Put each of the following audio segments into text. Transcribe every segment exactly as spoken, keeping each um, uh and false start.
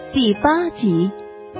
第八集，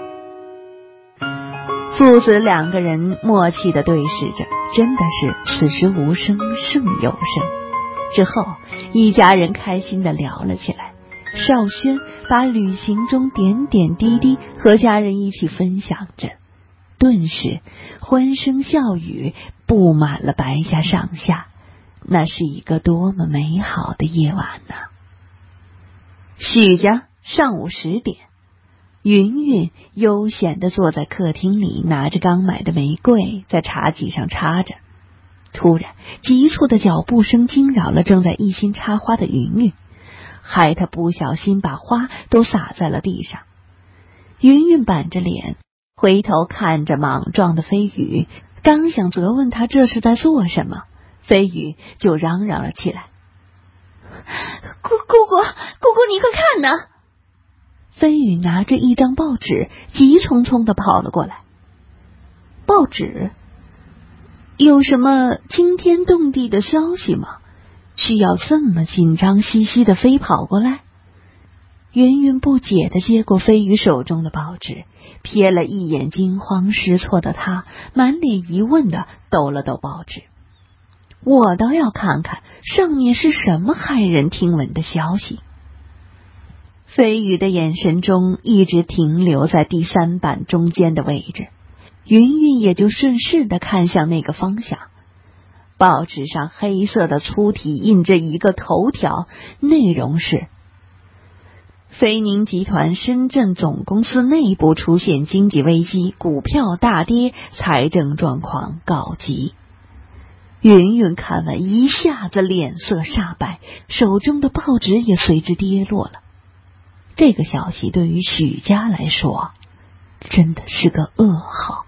父子两个人默契地对视着，真的是此时无声胜有声。之后一家人开心地聊了起来，少轩把旅行中点点滴滴和家人一起分享着，顿时欢声笑语布满了白家上下，那是一个多么美好的夜晚呢！许家上午十点，云云悠闲地坐在客厅里，拿着刚买的玫瑰在茶几上插着。突然急促的脚步声惊扰了正在一心插花的云云，害她不小心把花都洒在了地上。云云板着脸回头看着莽撞的飞宇，刚想责问他这是在做什么，飞宇就嚷嚷了起来：姑姑姑姑姑你快看呐！飞宇拿着一张报纸急匆匆地跑了过来。报纸？有什么惊天动地的消息吗？需要这么紧张兮兮地飞跑过来？云云不解地接过飞宇手中的报纸，瞥了一眼惊慌失措的他，满脸疑问地抖了抖报纸。我倒要看看上面是什么骇人听闻的消息。飞宇的眼神中一直停留在第三版中间的位置，云云也就顺势地看向那个方向。报纸上黑色的粗体印着一个头条，内容是：飞宁集团深圳总公司内部出现经济危机，股票大跌，财政状况告急。云云看完一下子脸色煞白，手中的报纸也随之跌落了。这个消息对于许家来说真的是个噩耗。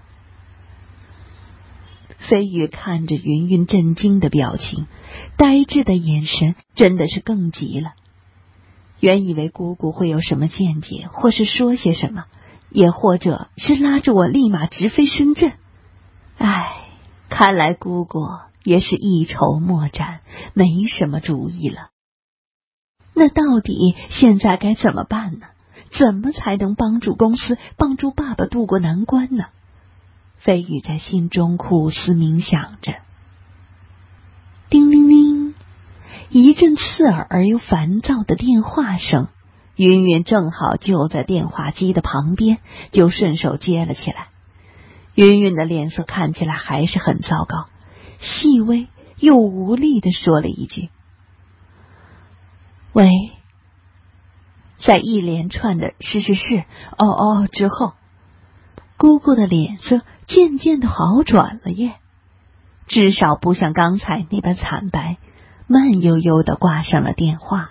飞宇看着云云震惊的表情，呆滞的眼神真的是更急了。原以为姑姑会有什么见解，或是说些什么，也或者是拉着我立马直飞深圳。唉，看来姑姑也是一筹莫展，没什么主意了。那到底现在该怎么办呢？怎么才能帮助公司，帮助爸爸渡过难关呢？飞宇在心中苦思冥想着。叮铃铃，一阵刺耳而又烦躁的电话声，云云正好就在电话机的旁边，就顺手接了起来。云云的脸色看起来还是很糟糕，细微又无力地说了一句：喂。在一连串的是是是哦哦之后，姑姑的脸色渐渐的好转了耶，至少不像刚才那般惨白，慢悠悠的挂上了电话。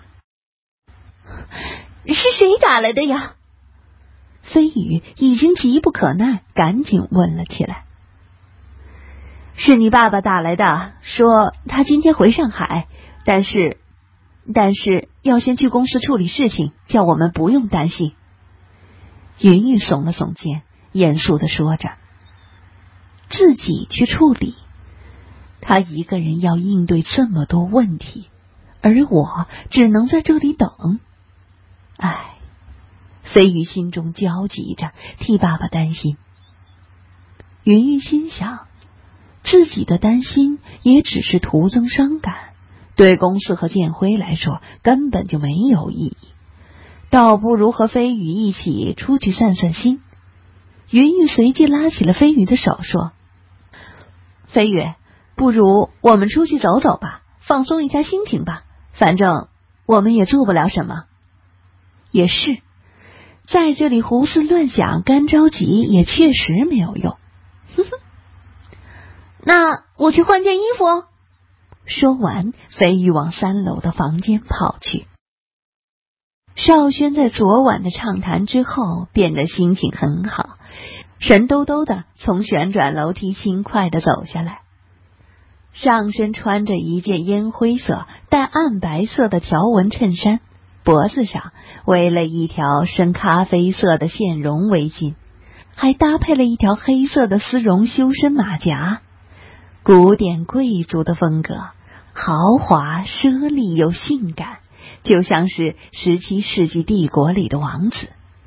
是谁打来的呀？飞宇已经急不可耐，赶紧问了起来。是你爸爸打来的，说他今天回上海，但是但是要先去公司处理事情，叫我们不用担心。云云耸了耸肩，严肃地说着。自己去处理？他一个人要应对这么多问题，而我只能在这里等。唉，飞宇心中焦急着，替爸爸担心。云云心想，自己的担心也只是徒增伤感，对公司和建辉来说根本就没有意义，倒不如和飞宇一起出去散散心。云云随即拉起了飞宇的手说：飞宇，不如我们出去走走吧，放松一下心情吧，反正我们也做不了什么。也是，在这里胡思乱想干着急也确实没有用。哼哼，那我去换件衣服哦。说完，飞宇往三楼的房间跑去。少轩在昨晚的畅谈之后变得心情很好，神兜兜的从旋转楼梯轻快地走下来，上身穿着一件烟灰色带暗白色的条纹衬衫，脖子上围了一条深咖啡色的线绒围巾，还搭配了一条黑色的丝绒修身马甲，古典贵族的风格，豪华奢丽又性感，就像是十七世纪帝国里的王子。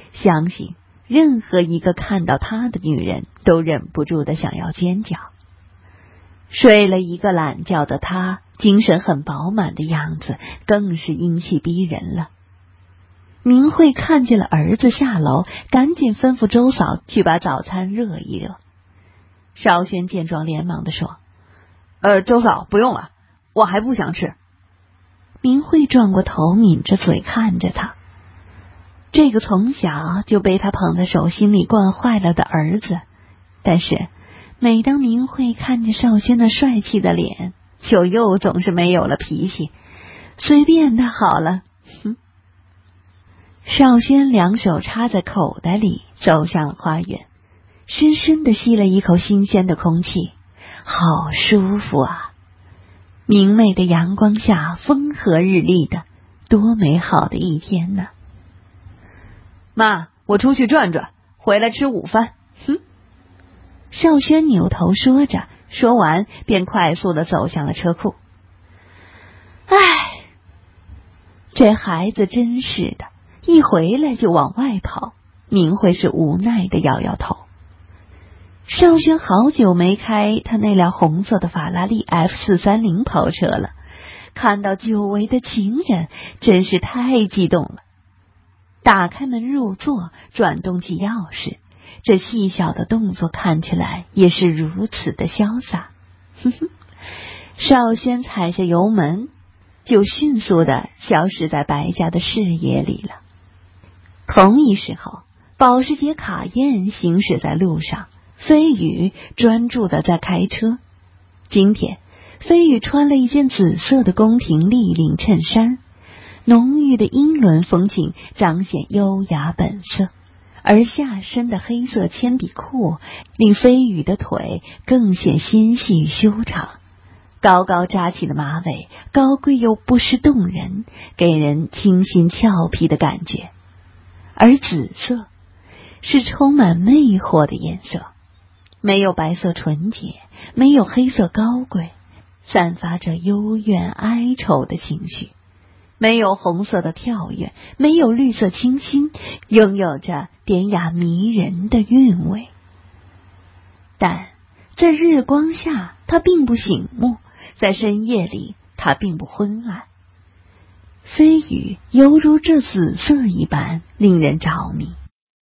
相信任何一个看到他的女人都忍不住的想要尖叫。睡了一个懒觉的他，精神很饱满的样子更是英气逼人了。明慧看见了儿子下楼，赶紧吩咐周嫂去把早餐热一热。少轩见状连忙的说：呃，周嫂不用了，我还不想吃。明慧转过头，抿着嘴看着他。这个从小就被他捧在手心里惯坏了的儿子，但是每当明慧看着少轩那帅气的脸，就又总是没有了脾气，随便他好了。哼。少轩两手插在口袋里，走向了花园，深深地吸了一口新鲜的空气，好舒服啊！明媚的阳光下，风和日丽的，多美好的一天呢！妈，我出去转转，回来吃午饭。哼！少轩扭头说着，说完便快速地走向了车库。唉，这孩子真是的，一回来就往外跑。明慧是无奈的摇摇头。少轩好久没开他那辆红色的法拉利 F 四三零 跑车了，看到久违的情人真是太激动了。打开门入座，转动起钥匙，这细小的动作看起来也是如此的潇洒。哼哼，少轩踩下油门，就迅速的消失在白家的视野里了。同一时候，保时捷卡宴行驶在路上，飞宇专注的在开车。今天飞宇穿了一件紫色的宫廷立领衬衫，浓郁的英伦风情彰显优雅本色，而下身的黑色铅笔裤令飞宇的腿更显纤细修长，高高扎起的马尾高贵又不失动人，给人清新俏皮的感觉。而紫色是充满魅惑的颜色，没有白色纯洁，没有黑色高贵，散发着幽怨哀愁的情绪，没有红色的跳跃，没有绿色清新，拥有着典雅迷人的韵味。但在日光下它并不醒目，在深夜里它并不昏暗。飞宇犹如这紫色一般令人着迷。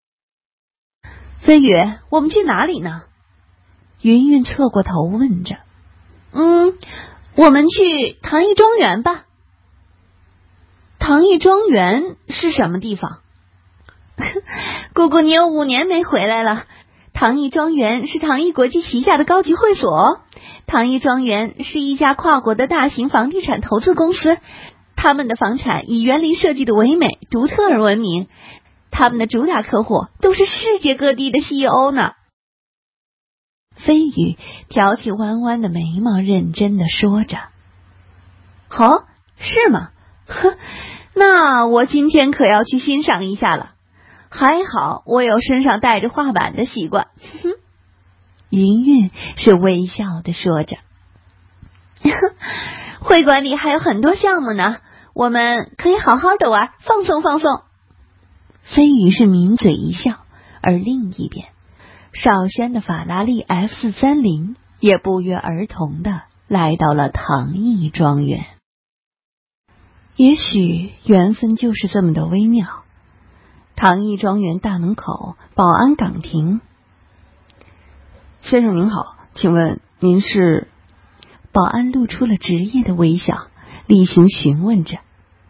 飞宇，我们去哪里呢？云云侧过头问着。嗯，我们去唐邑庄园吧。唐邑庄园是什么地方？姑姑，你有五年没回来了。唐邑庄园是唐邑国际旗下的高级会所。唐邑庄园是一家跨国的大型房地产投资公司，他们的房产以园林设计的唯美独特而闻名，他们的主打客户都是世界各地的 C E O 呢。飞宇挑起弯弯的眉毛，认真的说着。哦，是吗？呵，那我今天可要去欣赏一下了。还好我有身上带着画板的习惯。哼，云云是微笑的说着。会馆里还有很多项目呢，我们可以好好的玩，放松放松。飞宇是抿嘴一笑，而另一边少轩的法拉利 F 四三零 也不约而同的来到了唐邑庄园。也许缘分就是这么的微妙。唐邑庄园大门口，保安岗亭。先生您好，请问您是？保安露出了职业的微笑，例行询问着。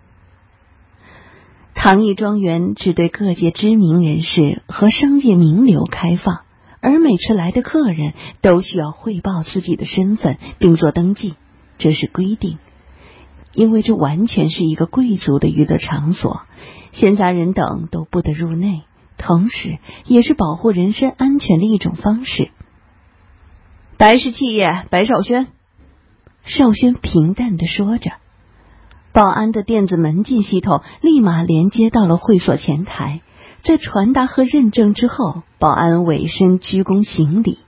唐邑庄园只对各界知名人士和商界名流开放，而每次来的客人都需要汇报自己的身份并做登记，这是规定。因为这完全是一个贵族的娱乐场所，闲杂人等都不得入内，同时也是保护人身安全的一种方式。白氏企业白少轩。少轩平淡地说着。保安的电子门禁系统立马连接到了会所前台，在传达和认证之后，保安委身鞠躬行礼。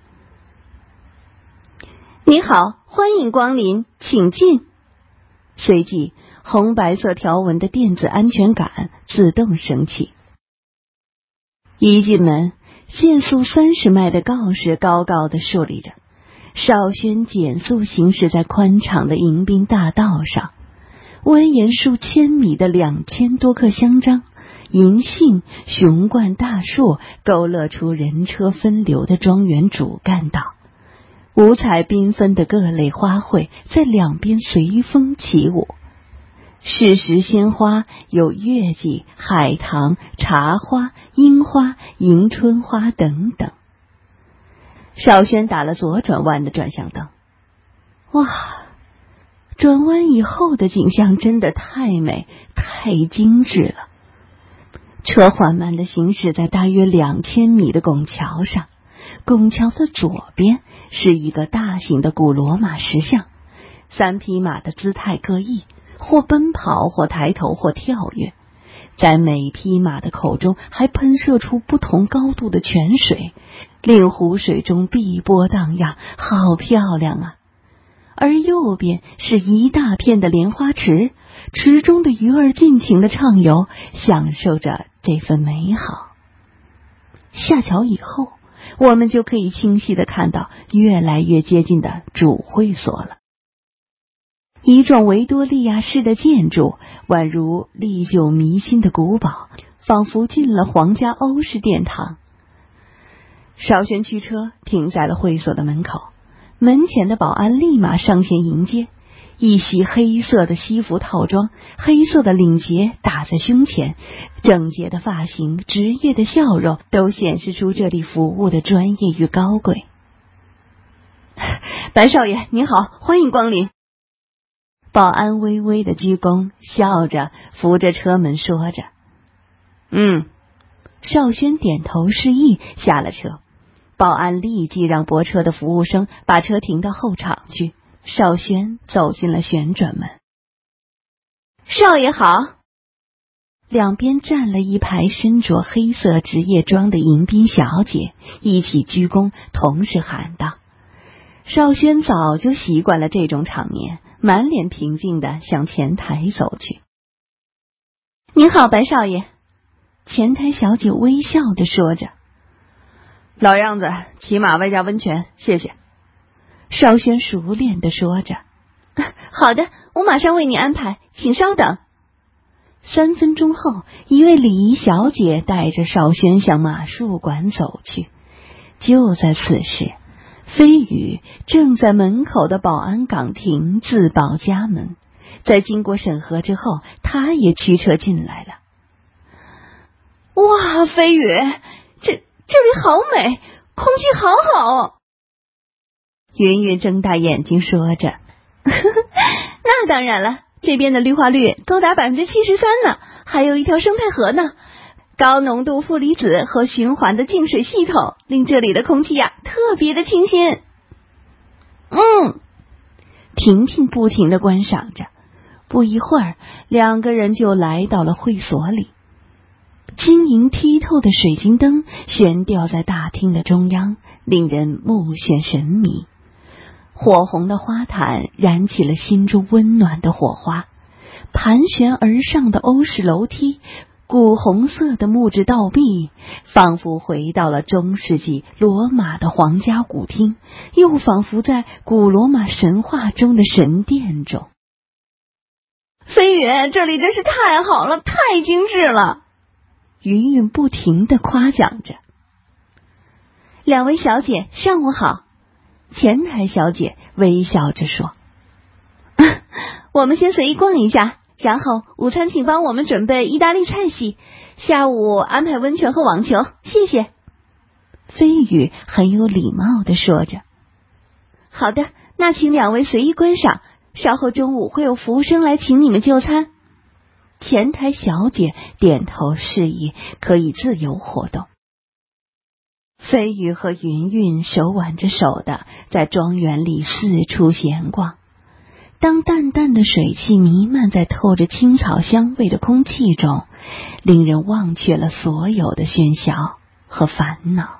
你好，欢迎光临，请进。随即红白色条纹的电子安全杆自动升起。 一进门，限速三十迈的告示高高的竖立着，邵轩减速行驶在宽敞的迎宾大道上，蜿蜒数千米的两千多棵香樟、银杏、雄冠大树勾勒出人车分流的庄园主干道，五彩缤纷的各类花卉在两边随风起舞。适时鲜花有月季、海棠、茶花、樱花、迎春花等等。邵轩打了左转弯的转向灯，哇，转弯以后的景象真的太美太精致了。车缓慢地行驶在大约两千米的拱桥上，拱桥的左边是一个大型的古罗马石像，三匹马的姿态各异，或奔跑，或抬头，或跳跃，在每匹马的口中还喷射出不同高度的泉水，令湖水中碧波荡漾，好漂亮啊！而右边是一大片的莲花池，池中的鱼儿尽情地畅游，享受着这份美好。下桥以后，我们就可以清晰地看到越来越接近的主会所了。一幢维多利亚式的建筑，宛如历久弥新的古堡，仿佛进了皇家欧式殿堂。邵轩驱车停在了会所的门口，门前的保安立马上前迎接，一袭黑色的西服套装，黑色的领结打在胸前，整洁的发型，职业的笑容，都显示出这里服务的专业与高贵。白少爷您好，欢迎光临。保安微微的鞠躬，笑着扶着车门说着。嗯，邵轩点头示意，下了车。保安立即让泊车的服务生把车停到后场去。邵轩走进了旋转门。少爷好。两边站了一排身着黑色职业装的迎宾小姐，一起鞠躬，同时喊道。邵轩早就习惯了这种场面，满脸平静地向前台走去。您好，白少爷。前台小姐微笑地说着。老样子，骑马外加温泉，谢谢。邵轩熟练地说着。好的，我马上为你安排，请稍等。三分钟后，一位礼仪小姐带着邵轩向马术馆走去。就在此时，飞宇正在门口的保安岗亭自报家门，在经过审核之后，他也驱车进来了。哇，飞宇，这这里好美，空气好好。云云睁大眼睛说着。那当然了，这边的绿化率高达百分之七十三呢，还有一条生态河呢。高浓度负离子和循环的净水系统令这里的空气呀特别的清新。嗯，婷婷不停地观赏着。不一会儿，两个人就来到了会所里。晶莹剔透的水晶灯悬吊在大厅的中央，令人目眩神迷。火红的花毯燃起了心中温暖的火花，盘旋而上的欧式楼梯，古红色的木质道壁，仿佛回到了中世纪罗马的皇家古厅，又仿佛在古罗马神话中的神殿中。飞宇，这里真是太好了，太精致了。云云不停地夸奖着。两位小姐上午好。前台小姐微笑着说。我们先随意逛一下，然后午餐请帮我们准备意大利菜系，下午安排温泉和网球，谢谢。飞宇很有礼貌地说着。好的，那请两位随意观赏，稍后中午会有服务生来请你们就餐。前台小姐点头示意，可以自由活动。飞宇和云云手挽着手的在庄园里四处闲逛。当淡淡的水汽弥漫在透着青草香味的空气中，令人忘却了所有的喧嚣和烦恼。